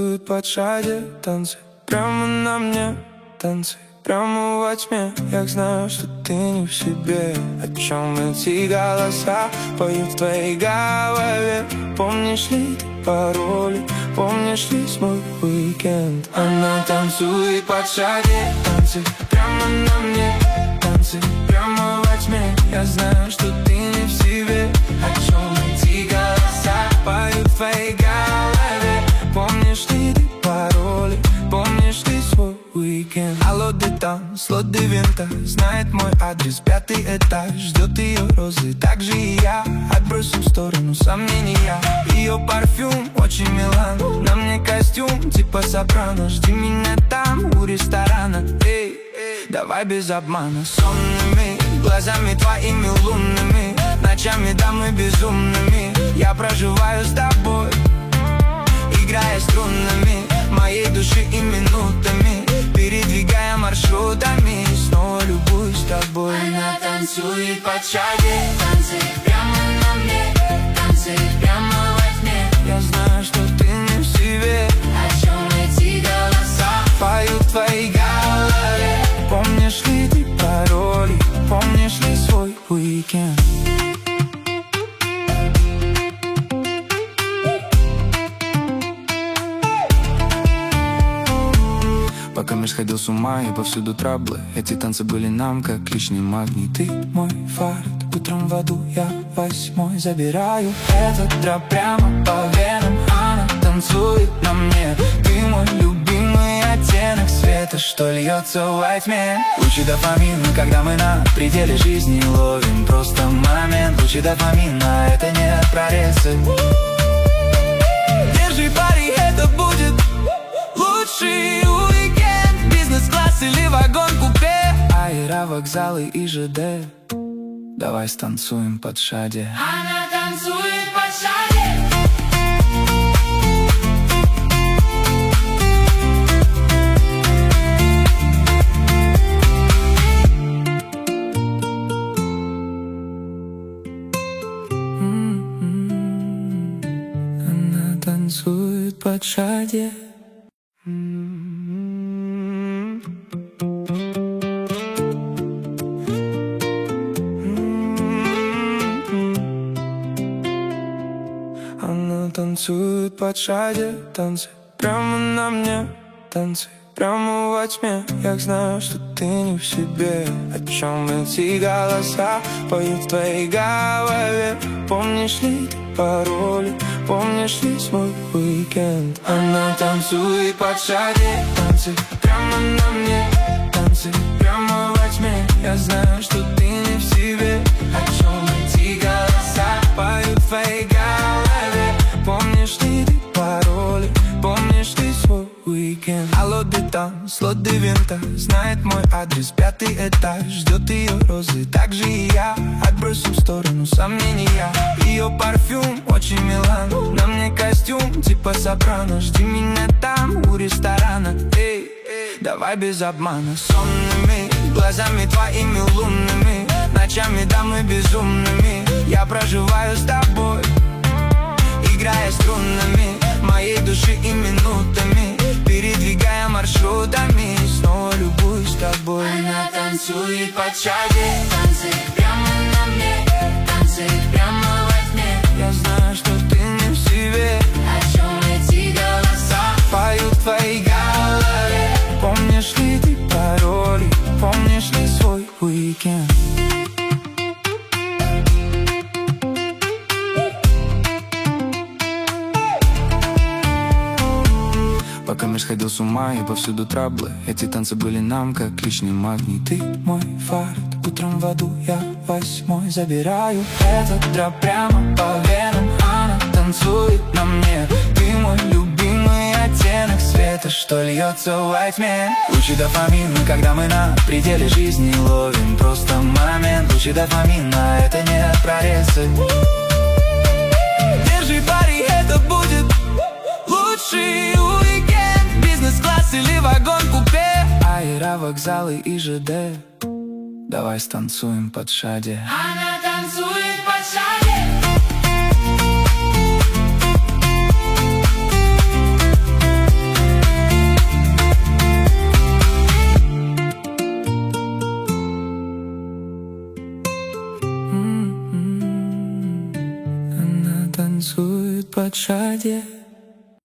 танцует под шаде. Танцы прямо на мне, танцы прямо во тьме. Я знаю, что ты не в себе. О чем эти голоса поют в твоей голове? Помнишь ли ты пароли? Помнишь ли свой уикенд? Она танцует под шаде. Танцы прямо на мне, танцы прямо во тьме. Я знаю, что ты не в себе. О чем эти голоса поют в твоей голове? Помнишь ли ты пароли? Помнишь ли свой уикенд? Алло, ты там, слот де винта. Знает мой адрес, 5-й этаж. Ждет ее розы, так же и я. Отбросим в сторону сомнения. Ее парфюм очень милан. На мне костюм типа сопрано. Жди меня там, у ресторана. Эй, давай без обмана. Сонными глазами твоими лунными, ночами, да, мы безумными. Я проживаю с тобой, играя струнами моей души и минутами, передвигая маршрутами. Снова любуюсь тобой. Она танцует под шаде. Танцы прямо на мне, танцы прямо во тьме. Я знаю, что ты не в себе. О чем эти голоса поют в твоей голове? Помнишь ли ты пароли? Помнишь ли свой уикенд? Пока мир сходил с ума и повсюду траблы, эти танцы были нам как лишний магний. Ты мой фарт, утром в аду я 8-й забираю этот драп прямо по венам. Она танцует на мне. Ты мой любимый оттенок света, что льется во тьме. Лучи дофамина, когда мы на пределе жизни ловим просто момент. Лучи дофамина, это не прорезы. Держи, пари, это будет лучший уикенд. Бизнес-класс или вагон-купе, аэровокзалы и ЖД. Давай станцуем под шаде. Она танцует под шаде. Она танцует под шаде. Она танцует под шаде. Танцы прямо на мне, танцы прямо во тьме. Я знаю, что ты не в себе. О чем эти голоса поют в твоей голове? Помнишь ли ты пароли? Помнишь ли свой уикенд? Она танцует под шаде. Танцы прямо на мне, танцы прямо во тьме. Я знаю, что ты не в себе. О чем эти голоса поют в твоей голове? Помнишь ли ты пароли? Помнишь ли свой уикенд? Алло, ты там, слот де винта. Знает мой адрес, 5-й этаж. Ждет ее розы, так же и я. Отбросим в сторону сомнения. Ее парфюм очень милан. На мне костюм типа сопрано. Жди меня там, у ресторана. Эй, давай без обмана. Сонными глазами твоими лунными, ночами, да, мы безумными. Я проживаю с тобой, играя струнами моей души и минутами, передвигая маршрутами. Снова любуюсь тобой. Она танцует под шаде. Танцы прямо на мне, танцы прямо во тьме. Я знаю, что ты не в себе. О чем эти голоса поют в твоей голове? Помнишь ли ты пароли? Помнишь ли свой уикенд? Пока мир сходил с ума и повсюду траблы, эти танцы были нам как лишний магний. Ты мой фарт, утром в аду я 8-й забираю этот драп прямо по венам. Она танцует на мне. Ты мой любимый оттенок света, что льется во тьме. Лучи дофамина, когда мы на пределе жизни ловим просто момент. Лучи дофамина, это не прорезы. Держи, пари, это будет лучший уикенд. Бизнес-класс или вагон-купе, аэровокзалы и ЖД. Давай станцуем под шаде. Она танцует под шаде. под шаде.